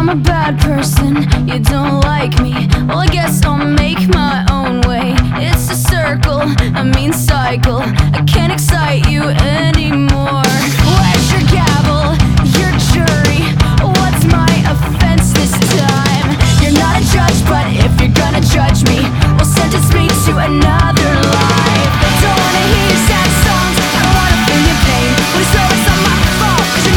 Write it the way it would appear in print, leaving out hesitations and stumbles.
I'm a bad person, you don't like me. Well, I guess I'll make my